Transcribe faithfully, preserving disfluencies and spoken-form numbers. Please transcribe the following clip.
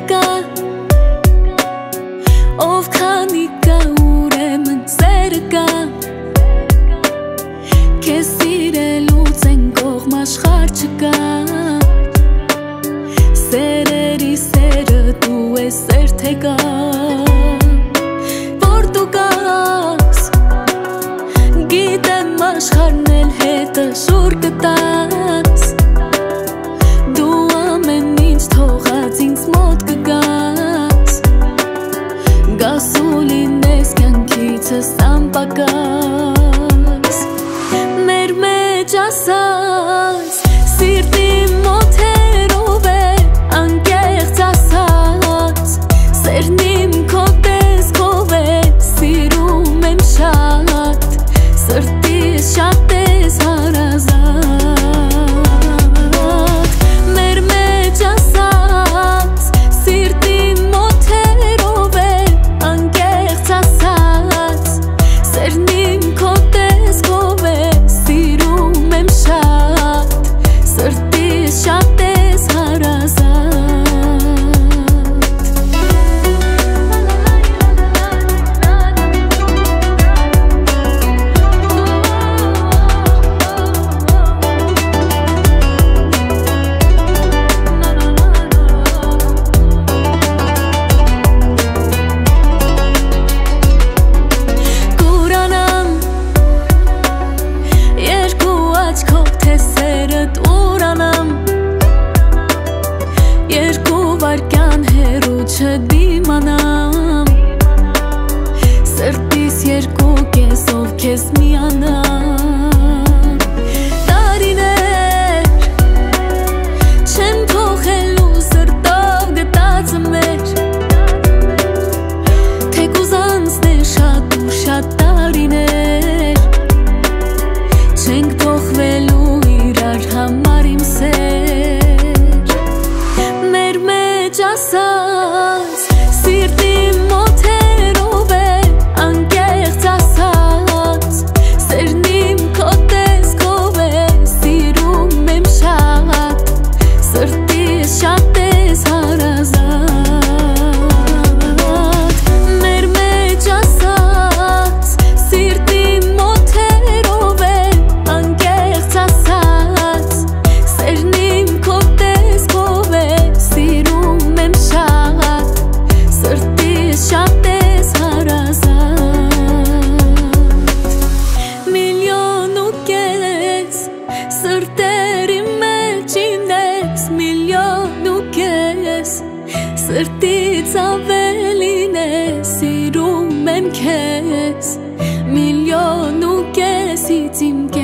կա Ով քանի կա ուրեմն սերը կա Քեզ սիրելուց են կողմ աշխարհ չկա Սերերի սերը դու ես սեր թե կա Որ դու կաս Գիտեմ աշխարհն էլ հետը շուր կտաս Դու ամեն ինչ թողած ինձ մոտ կգաս Գաս ու լինես կյանքիցս անպակաս Մեր մեջ ասած Սիրտի մոթերով է անկեղծ ասած Սերն իմ քո տեսքով է սիրում եմ շատ Սրտիս շատ ես հարազատ Մեր մեջ ասած Սիրտի մոթերով է անկեղծ ասած Սերն իմ քո տեսքով է սիրում եմ շատ Սրտիս շատ ես հարազատ Չդիմանամ Սրտիս երկու կեսով քեզ միանամ Տարիներ Չեմ փոխելու սրտով գտածը մեր Թեկուզ անցներ շատ ու շատ տարիներ Չենք փոխվելու իրար համար իմ սեր Մեր մեջ ասած Սիրտի մոթերով է անկեղծ ասած Սերն իմ քո տեսքով է սիրում եմ շատ Սրտիս շատ ես հարազատ Մեր մեջ ասած Սիրտի մոթերով է անկեղծ ասած Սերն իմ քո տեսքով է սիրում եմ շատ Սրտիս շատ ես հարազատ Միլիոն ու կես Սրտերի մեջ ինես Միլիոն ու կես Սրտից ավելին է Սիրում եմ քեզ Միլիոն ու կեսից իմ կես